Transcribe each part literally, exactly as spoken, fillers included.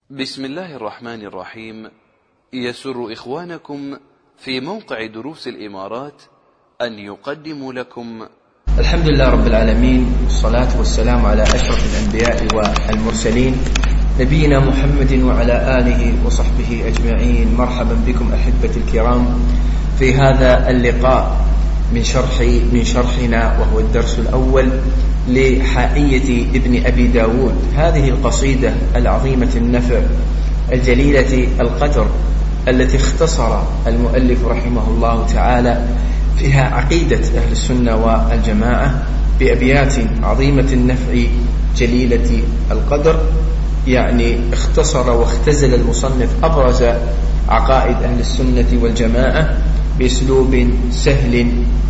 بسم الله الرحمن الرحيم. يسر إخوانكم في موقع دروس الإمارات أن يقدموا لكم الحمد لله رب العالمين، والصلاة والسلام على أشرف الأنبياء والمرسلين نبينا محمد وعلى آله وصحبه أجمعين. مرحبا بكم أحبتي الكرام في هذا اللقاء من شرح من شرحنا، وهو الدرس الأول لحائية ابن أبي داود، هذه القصيدة العظيمة النفع الجليلة القدر التي اختصر المؤلف رحمه الله تعالى فيها عقيدة أهل السنة والجماعة بأبيات عظيمة النفع جليلة القدر. يعني اختصر واختزل المصنف أبرز عقائد أهل السنة والجماعة بأسلوب سهل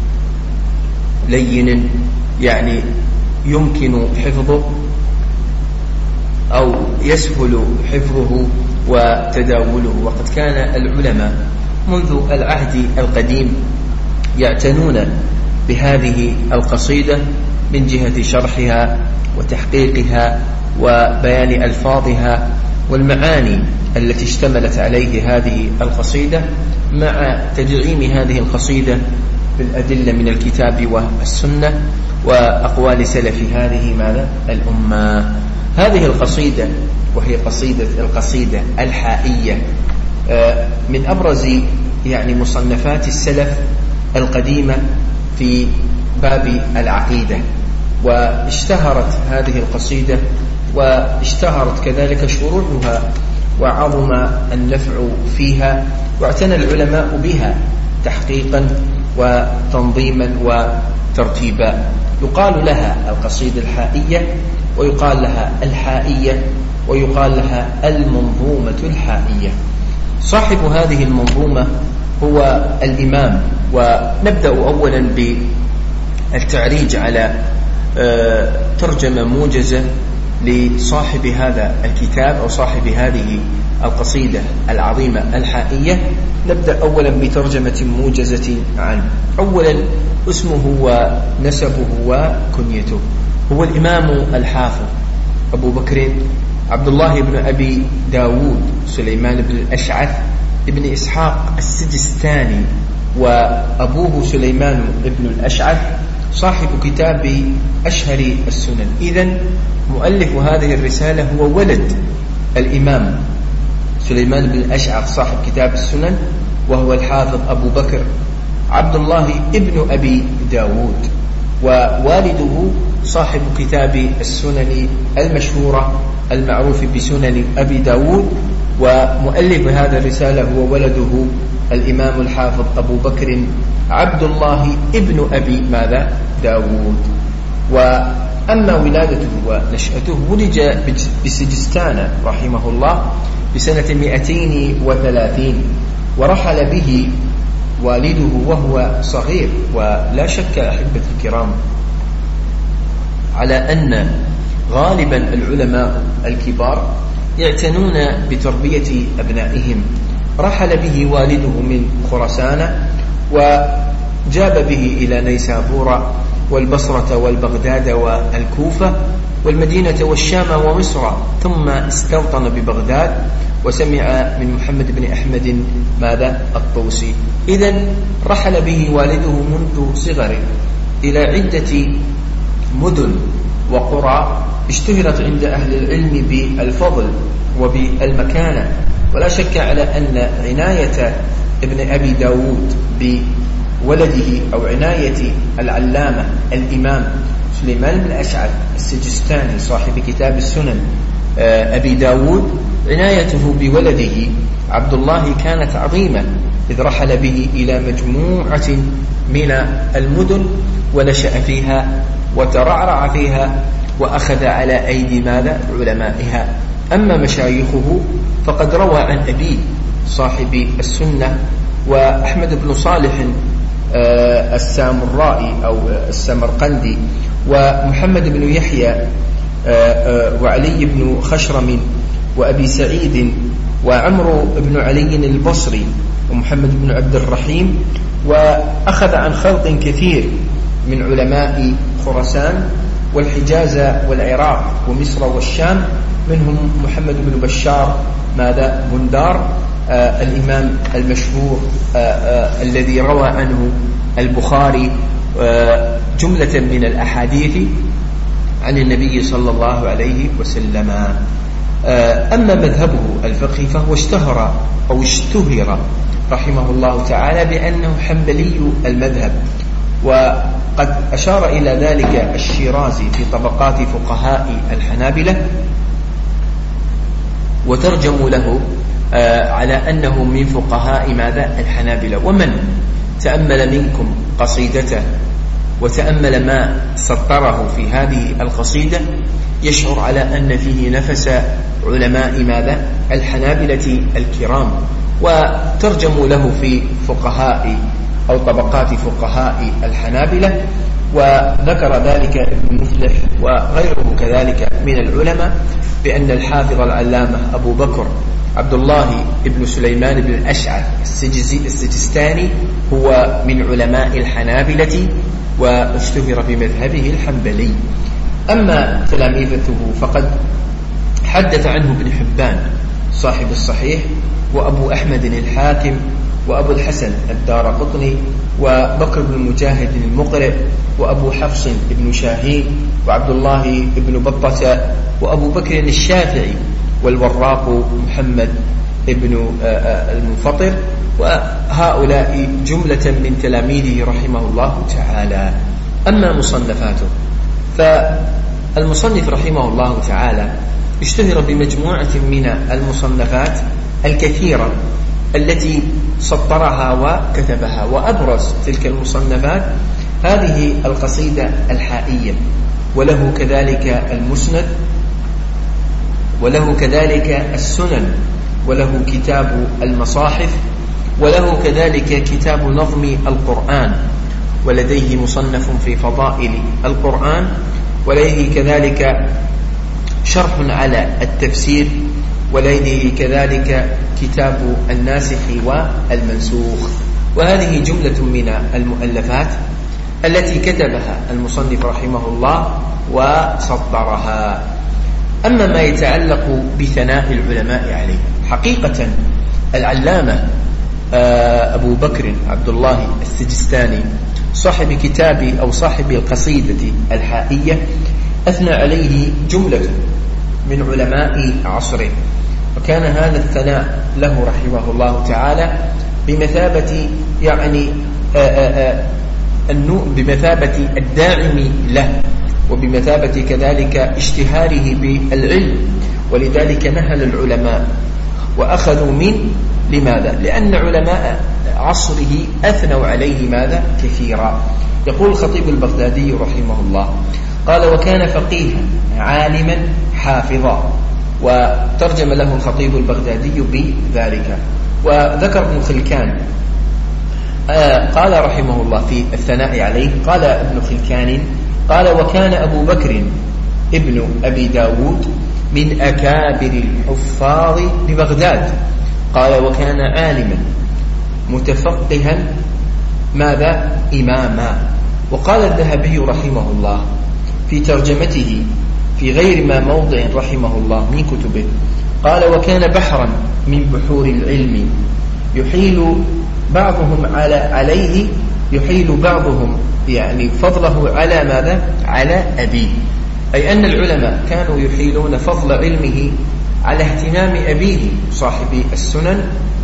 لين، يعني يمكن حفظه أو يسهل حفظه وتداوله. وقد كان العلماء منذ العهد القديم يعتنون بهذه القصيدة من جهة شرحها وتحقيقها وبيان ألفاظها والمعاني التي اشتملت عليه هذه القصيدة، مع تدعيم هذه القصيدة بالأدلة من الكتاب والسنة وأقوال سلف هذه ماذا الأمة. هذه القصيدة وهي قصيدة القصيدة الحائية من أبرز يعني مصنفات السلف القديمة في باب العقيدة، واشتهرت هذه القصيدة واشتهرت كذلك شروحها وعظم النفع فيها، واعتنى العلماء بها تحقيقا وتنظيما وترتيبا. يقال لها القصيدة الحائية، ويقال لها الحائية، ويقال لها المنظومة الحائية. صاحب هذه المنظومة هو الإمام، ونبدأ أولا بالتعريج على ترجمة موجزة لصاحب هذا الكتاب أو صاحب هذه القصيدة العظيمة الحائية. نبدأ أولا بترجمة موجزة عنه. أولا اسمه ونسبه وكنيته. هو الإمام الحافظ أبو بكر عبد الله بن أبي داود سليمان بن الأشعث ابن إسحاق السجستاني، وأبوه سليمان بن الأشعث صاحب كتاب أشهر السنن. إذن مؤلف هذه الرسالة هو ولد الإمام سليمان بن الأشعث صاحب كتاب السنن، وهو الحافظ أبو بكر عبد الله ابن أبي داود، ووالده صاحب كتاب السنن المشهورة المعروف بسنن أبي داود. ومؤلف هذا الرسالة هو ولده الإمام الحافظ أبو بكر عبد الله ابن أبي ماذا داود. وأما ولادته ونشأته، ولد بسجستان رحمه الله بسنة مئتين وثلاثين، ورحل به والده وهو صغير. ولا شك أحبة الكرام على أن غالبا العلماء الكبار يعتنون بتربية أبنائهم. رحل به والده من خراسان وجاب به إلى نيسابور والبصرة والبغداد والكوفة والمدينة والشام ومصر، ثم استوطن ببغداد وسمع من محمد بن أحمد ماذا الطوسي. إذن رحل به والده منذ صغره إلى عدة مدن وقرى اشتهرت عند أهل العلم بالفضل وبالمكانة. ولا شك على أن عناية ابن أبي داود بولده أو عناية العلامة الإمام سليمان بن الأشعث السجستاني صاحب كتاب السنن أبي داود، عنايته بولده عبد الله كانت عظيمة، إذ رحل به إلى مجموعة من المدن ونشأ فيها وترعرع فيها وأخذ على أيدي ماذا علمائها. أما مشايخه فقد روى عن أبيه صاحب السنة وأحمد بن صالح السامرائي أو السمرقندي، ومحمد بن يحيى وعلي بن خشرم وأبي سعيد وعمرو بن علي البصري ومحمد بن عبد الرحيم. وأخذ عن خلط كثير من علماء خراسان والحجاز والعراق ومصر والشام، منهم محمد بن بشار ماذا بندار آه الإمام المشهور آه آه الذي روى عنه البخاري آه جملة من الأحاديث عن النبي صلى الله عليه وسلم. آه أما مذهبه الفقهي فهو اشتهر أو اشتهر رحمه الله تعالى بأنه حنبلي المذهب، وقد أشار إلى ذلك الشيرازي في طبقات فقهاء الحنابلة وترجموا له آه على أنه من فقهاء ماذا الحنابلة. ومن تأمل منكم قصيدته وتأمل ما سطره في هذه القصيدة يشعر على أن فيه نفس علماء ماذا الحنابلة الكرام، وترجموا له في فقهاء أو طبقات فقهاء الحنابلة، وذكر ذلك ابن مفلح وغيره كذلك من العلماء بأن الحافظ العلامة أبو بكر عبد الله بن سليمان بن الأشعث السجستاني هو من علماء الحنابلة واشتهر بمذهبه الحنبلي. أما تلاميذته فقد حدث عنه ابن حبان صاحب الصحيح، وأبو أحمد الحاكم، وأبو الحسن الدارقطني، وبكر بن مجاهد المقرئ، وأبو حفص بن شاهين، وعبد الله بن بطة، وأبو بكر الشافعي، والوراق محمد بن المنفطر، وهؤلاء جملة من تلاميذه رحمه الله تعالى. أما مصنفاته فالمصنف رحمه الله تعالى اشتهر بمجموعة من المصنفات الكثيرة التي سطرها وكتبها، وأبرز تلك المصنفات هذه القصيدة الحائية، وله كذلك المسند، وله كذلك السنن، وله كتاب المصاحف، وله كذلك كتاب نظم القرآن، ولديه مصنف في فضائل القرآن، ولديه كذلك شرح على التفسير، ولديه كذلك كتاب الناسخ والمنسوخ. وهذه جملة من المؤلفات التي كتبها المصنف رحمه الله وسطرها. أما ما يتعلق بثناء العلماء عليه، حقيقة العلامة أبو بكر عبد الله السجستاني صاحب كتاب أو صاحب القصيدة الحائية أثنى عليه جملة من علماء عصره، وكان هذا الثناء له رحمه الله تعالى بمثابة يعني بمثابة الداعم له، وبمثابة كذلك اشتهاره بالعلم، ولذلك نهل العلماء وأخذوا من لماذا؟ لأن علماء عصره أثنوا عليه ماذا؟ كثيرا. يقول الخطيب البغدادي رحمه الله قال: وكان فقيها عالما حافظا. وترجم له الخطيب البغدادي بذلك. وذكر ابن خلكان آه قال رحمه الله في الثناء عليه، قال ابن خلكان قال: وكان أبو بكر ابن أبي داود من أكابر الحفاظ ببغداد. قال: وكان عالما متفقها ماذا؟ إماما. وقال الذهبي رحمه الله في ترجمته في غير ما موضع رحمه الله من كتبه، قال: وكان بحرا من بحور العلم يحيل بعضهم على عليه يحيل بعضهم يعني فضله على ماذا؟ على أبيه. أي أن العلماء كانوا يحيلون فضل علمه على اهتمام أبيه صاحب السنن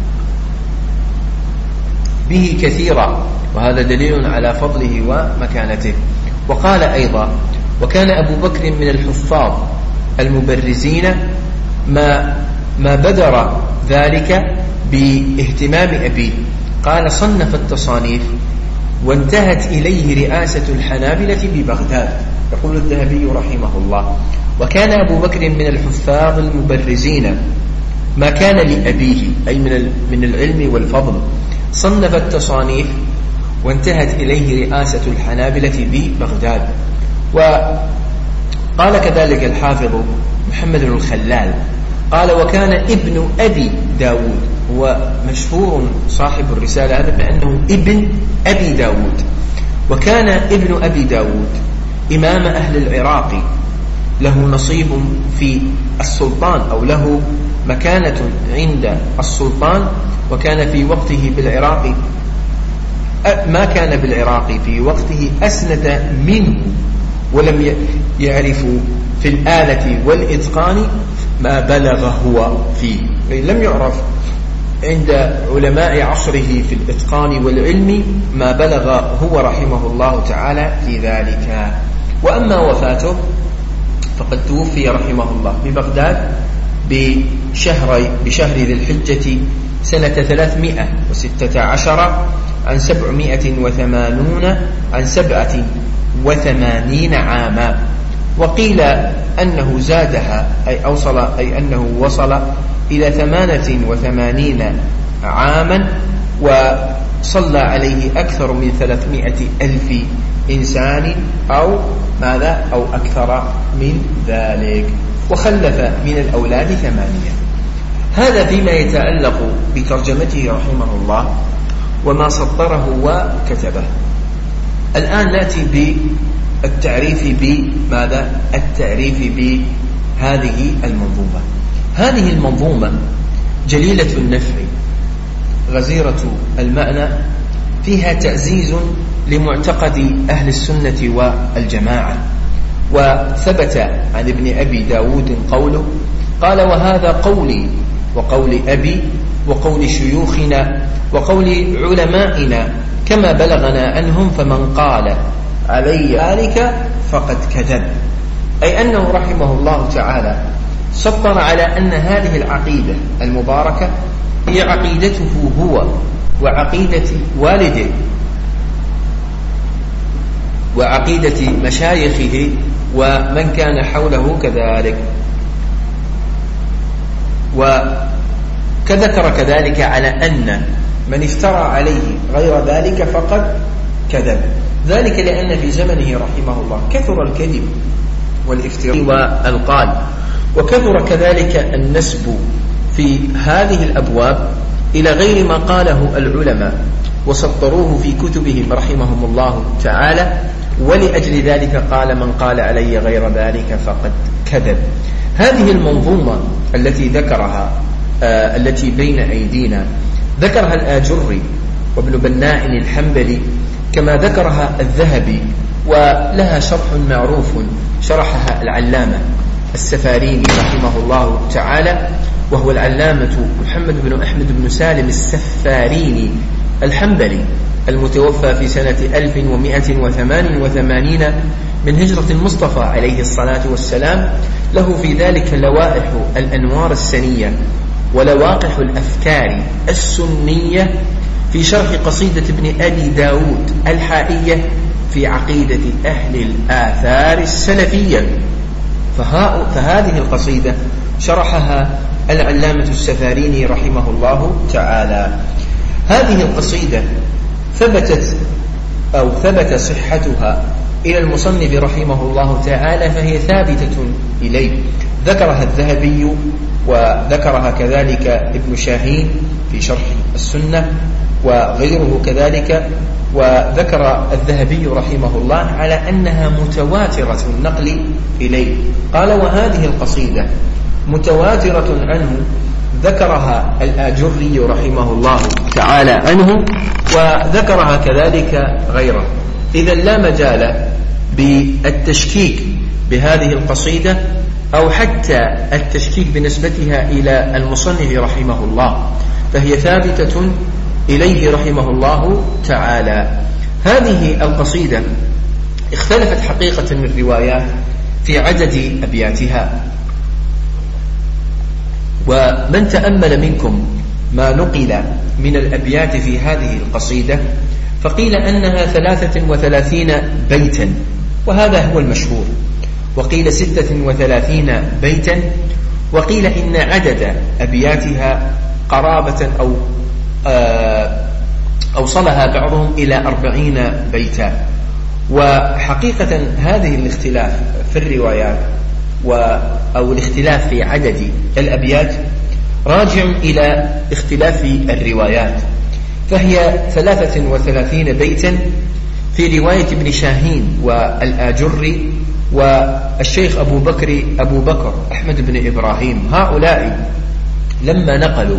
به كثيرا، وهذا دليل على فضله ومكانته. وقال أيضا: وكان أبو بكر من الحفاظ المبرزين ما ما بدر ذلك باهتمام أبيه. قال: صنف التصانيف وانتهت إليه رئاسة الحنابلة ببغداد. يقول الذهبي رحمه الله: وكان أبو بكر من الحفاظ المبرزين ما كان لأبيه، أي من من العلم والفضل. صنف التصانيف وانتهت إليه رئاسة الحنابلة ببغداد. وقال كذلك الحافظ محمد الخلال قال: وكان ابن أبي داود، هو مشهور صاحب الرسالة هذا بأنه ابن أبي داود. وكان ابن أبي داود إمام أهل العراق له نصيب في السلطان أو له مكانة عند السلطان، وكان في وقته بالعراق ما كان بالعراق في وقته أسند منه، ولم يعرف في الآلة والإتقان ما بلغ هو فيه، لم يعرف عند علماء عصره في الإتقان والعلم ما بلغ هو رحمه الله تعالى في ذلك. وأما وفاته فقد توفي رحمه الله ببغداد بشهر بشهر ذي الحجة سنة ثلاثمائة وستة عشر عن سبعمائة وثمانون عن سبعة وثمانين عاما، وقيل أنه زادها أي أوصل أي أنه وصل إلى ثمانية وثمانين عاما، وصلى عليه أكثر من ثلاثمائة ألف إنسان أو ماذا أو أكثر من ذلك، وخلف من الأولاد ثمانية. هذا فيما يتعلق بترجمته رحمه الله وما سطره وكتبه. الآن نأتي بالتعريف بماذا التعريف بهذه المنظومة. هذه المنظومة جليلة النفع غزيرة المعنى، فيها تعزيز لمعتقد أهل السنة والجماعة. وثبت عن ابن أبي داود قوله قال: وهذا قولي وقول أبي وقول شيوخنا وقول علمائنا كما بلغنا عنهم، فمن قال علي ذلك فقد كذب. أي أنه رحمه الله تعالى سطر على أن هذه العقيدة المباركة هي عقيدته هو وعقيدة والده وعقيدة مشايخه ومن كان حوله كذلك. وكذكر كذلك على أن من افترى عليه غير ذلك فقد كذب، ذلك لأن في زمنه رحمه الله كثر الكذب والافتراء والقال، وكثر كذلك النسب في هذه الأبواب إلى غير ما قاله العلماء وسطروه في كتبهم رحمهم الله تعالى، ولأجل ذلك قال: من قال علي غير ذلك فقد كذب. هذه المنظومة التي ذكرها آه التي بين أيدينا ذكرها الآجري وابن بناء الحنبلي، كما ذكرها الذهبي، ولها شرح معروف شرحها العلامة السفاريني رحمه الله تعالى، وهو العلامة محمد بن أحمد بن سالم السفاريني الحنبلي المتوفى في سنة ألف ومائة وثمان وثمانين من هجرة المصطفى عليه الصلاة والسلام. له في ذلك لوائح الأنوار السنية ولواقح الأفكار السنية في شرح قصيدة ابن أبي داود الحائية في عقيدة أهل الآثار السلفية. فهذه القصيدة شرحها العلامة السفاريني رحمه الله تعالى. هذه القصيدة ثبتت أو ثبت صحتها إلى المصنف رحمه الله تعالى، فهي ثابتة إليه. ذكرها الذهبي وذكرها كذلك ابن شاهين في شرح السنة وغيره كذلك، وذكر الذهبي رحمه الله على أنها متواترة النقل إليه. قال: وهذه القصيدة متواترة عنه، ذكرها الآجري رحمه الله تعالى عنه، وذكرها كذلك غيره. إذا لا مجال بالتشكيك بهذه القصيدة أو حتى التشكيك بنسبتها إلى المصنف رحمه الله، فهي ثابتة إليه رحمه الله تعالى. هذه القصيدة اختلفت حقيقة من الروايات في عدد أبياتها، ومن تأمل منكم ما نقل من الأبيات في هذه القصيدة فقيل أنها ثلاثة وثلاثين بيتا، وهذا هو المشهور، وقيل ستة وثلاثين بيتا، وقيل إن عدد أبياتها قرابة أو أوصلها بعضهم إلى أربعين بيتا. وحقيقة هذه الاختلاف في الروايات أو الاختلاف في عدد الأبيات راجع إلى اختلاف الروايات، فهي ثلاثة وثلاثين بيتا في رواية ابن شاهين والآجري والشيخ أبو بكر أبو بكر أحمد بن إبراهيم. هؤلاء لما نقلوا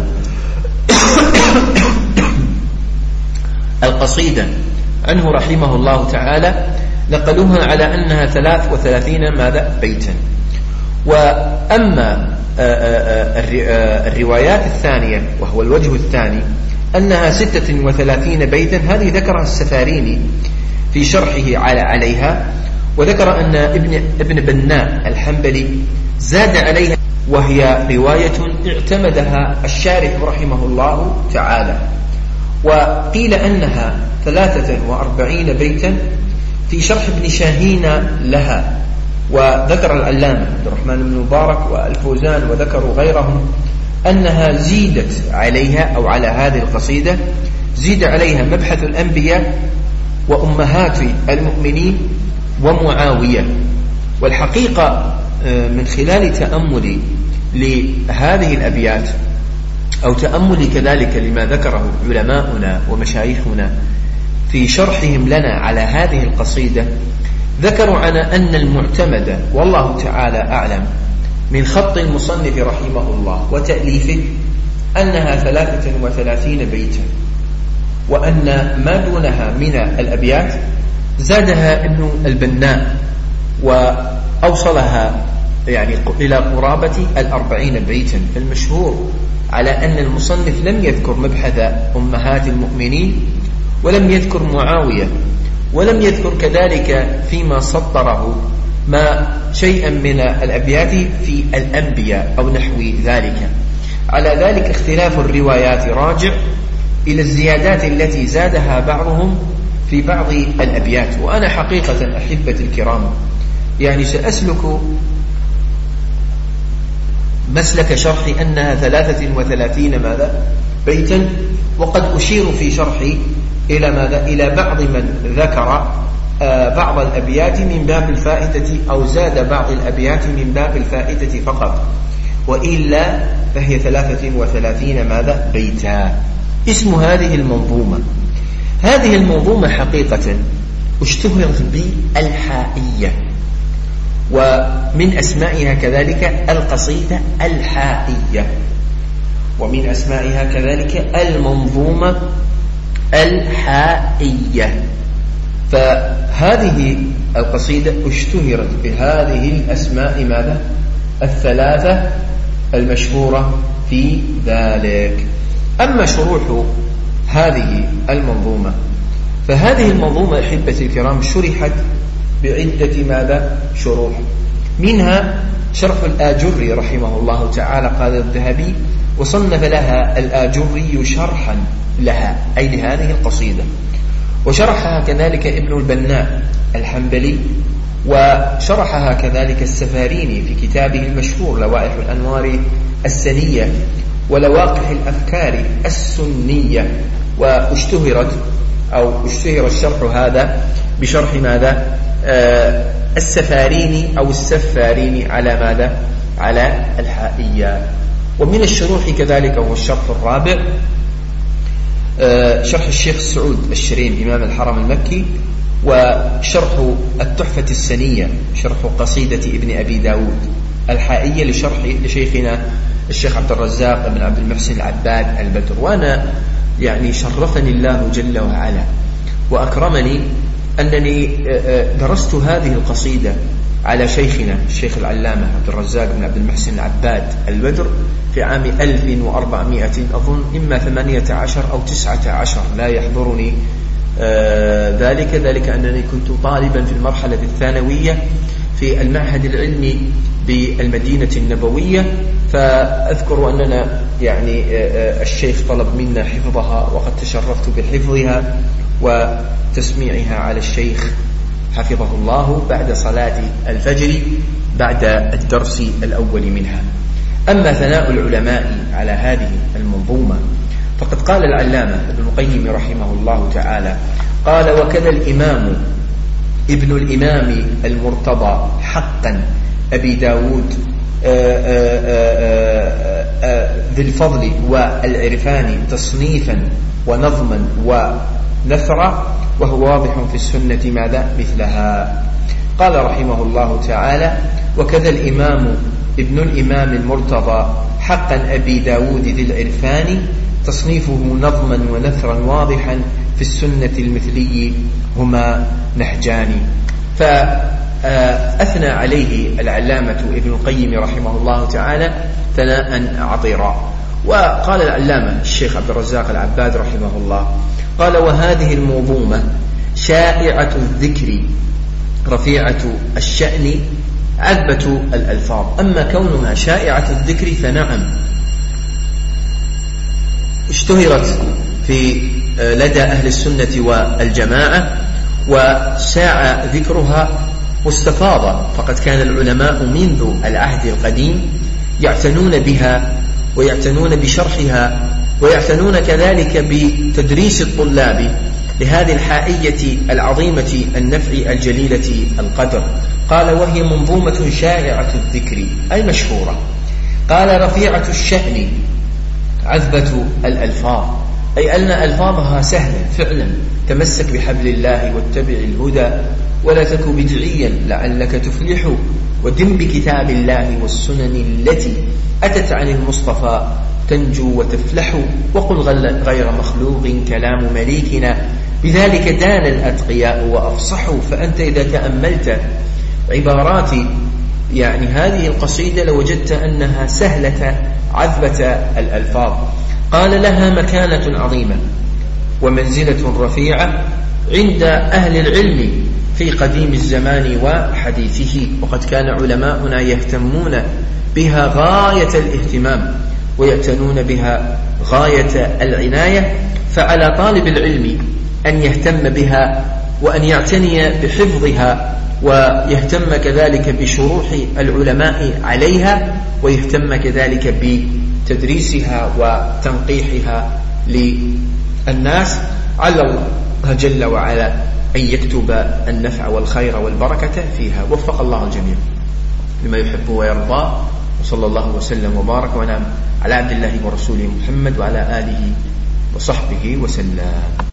القصيدة عنه رحمه الله تعالى نقلوها على أنها ثلاث وثلاثين ماذا بيتا. وأما الروايات الثانية وهو الوجه الثاني أنها ستة وثلاثين بيتا، هذه ذكرها السفاريني في شرحه على عليها، وذكر أن ابن ابن بناء الحنبلي زاد عليها، وهي رواية اعتمدها الشارح رحمه الله تعالى. وقيل أنها ثلاثة وأربعين بيتا في شرح ابن شاهين لها، وذكر العلامة عبد الرحمن بن مبارك والفوزان وذكروا غيرهم أنها زيدت عليها أو على هذه القصيدة زيد عليها مبحث الأنبياء وأمهات المؤمنين ومعاوية. والحقيقة من خلال تأملي لهذه الأبيات أو تأملي كذلك لما ذكره علماؤنا ومشايخنا في شرحهم لنا على هذه القصيدة، ذكروا على أن المعتمد والله تعالى أعلم من خط المصنف رحمه الله وتأليفه أنها ثلاثة وثلاثين بيتا، وأن ما دونها من الأبيات زادها ابن البناء وأوصلها يعني إلى قرابة الأربعين بيتا. فالمشهور على أن المصنف لم يذكر مبحث أمهات المؤمنين ولم يذكر معاوية ولم يذكر كذلك فيما سطره ما شيئا من الأبيات في الأنبياء أو نحو ذلك. على ذلك اختلاف الروايات راجع إلى الزيادات التي زادها بعضهم في بعض الأبيات. وأنا حقيقة أحبة الكرام يعني سأسلك مسلك شرح أنها ثلاثة وثلاثين ماذا بيتا، وقد أشير في شرحي إلى ماذا إلى بعض من ذكر بعض الأبيات من باب الفائدة أو زاد بعض الأبيات من باب الفائدة فقط، وإلا فهي ثلاثة وثلاثين ماذا بيتا. اسم هذه المنظومة هذه المنظومة حقيقة اشتهرت بالحائية، ومن أسمائها كذلك القصيدة الحائية، ومن أسمائها كذلك المنظومة الحائية. فهذه القصيدة اشتهرت بهذه الأسماء ماذا الثلاثة المشهورة في ذلك. أما شروح هذه المنظومة فهذه المنظومة أحبتي الكرام شرحت بعدة ماذا شروح، منها شرح الآجري رحمه الله تعالى قال الذهبي وصنف لها الآجري شرحا لها أي لهذه القصيدة، وشرحها كذلك ابن البناء الحنبلي، وشرحها كذلك السفاريني في كتابه المشهور لوائح الأنوار السنية ولواقح الأفكار السنية. واشتهرت أو اشتهر الشرح هذا بشرح ماذا آه السفاريني أو السفاريني على ماذا على الحائية. ومن الشروح كذلك هو الشرح الرابع آه شرح الشيخ سعود الشرين إمام الحرم المكي، وشرح التحفة السنية شرح قصيدة ابن أبي داود الحائية لشرح لشيخنا الشيخ عبد الرزاق بن عبد المحسن العباد البدر. وأنا يعني شرفني الله جل وعلا وأكرمني أنني درست هذه القصيدة على شيخنا الشيخ العلامة عبد الرزاق بن عبد المحسن العباد البدر في عام ألف وأربعمائة أظن إما ثمانية عشر أو تسعة عشر لا يحضرني ذلك ذلك أنني كنت طالبا في المرحلة الثانوية في المعهد العلمي بالمدينة النبوية. فأذكر أننا يعني الشيخ طلب منا حفظها وقد تشرفت بحفظها وتسميعها على الشيخ حفظه الله بعد صلاة الفجر بعد الدرس الأول منها. أما ثناء العلماء على هذه المنظومة فقد قال العلامة ابن القيم رحمه الله تعالى قال وكذا الإمام ابن الإمام المرتضى حقا أبي داود ذي الفضل والعرفان تصنيفا ونظما ونثرا، وهو واضح في السنة ماذا مثلها. قال رحمه الله تعالى: وكذا الإمام ابن الإمام المرتضى حقا أبي داود ذي العرفان، تصنيفه نظما ونثرا واضحا في السنة المثلي هما نهجان. فأثنى عليه العلامة ابن القيم رحمه الله تعالى ثناء عطيرا. وقال العلامة الشيخ عبد الرزاق العباد رحمه الله قال: وهذه الموضومة شائعة الذكر رفيعة الشأن عذبة الألفاظ. أما كونها شائعة الذكر فنعم، اشتهرت في لدى أهل السنة والجماعة وساع ذكرها واستفاض، فقد كان العلماء منذ العهد القديم يعتنون بها ويعتنون بشرحها ويعتنون كذلك بتدريس الطلاب لهذه الحائية العظيمة النفع الجليلة القدر. قال: وهي منظومة شائعة الذكر أي مشهورة. قال: رفيعة الشأن عذبة الألفاظ، أي أن ألفاظها سهلة فعلا. تمسك بحبل الله واتبع الهدى ولا تك بدعيا لعلك تفلح، ودم بكتاب الله والسنن التي أتت عن المصطفى تنجو وتفلح، وقل غير مخلوق كلام مليكنا بذلك دان الأتقياء وأفصحوا. فأنت إذا تأملت عبارات يعني هذه القصيدة لوجدت أنها سهلة عذبة الألفاظ. قال: لها مكانة عظيمة ومنزلة رفيعة عند أهل العلم في قديم الزمان وحديثه، وقد كان علماؤنا يهتمون بها غاية الاهتمام ويعتنون بها غاية العناية. فعلى طالب العلم أن يهتم بها وأن يعتني بحفظها ويهتم كذلك بشروح العلماء عليها ويهتم كذلك بتدريسها وتنقيحها للناس، على الله جل وعلا أن يكتب النفع والخير والبركة فيها. وفق الله الجميع لما يحب ويرضى، وصلى الله وسلم وبارك ونعم على عبد الله ورسوله محمد وعلى آله وصحبه وسلم.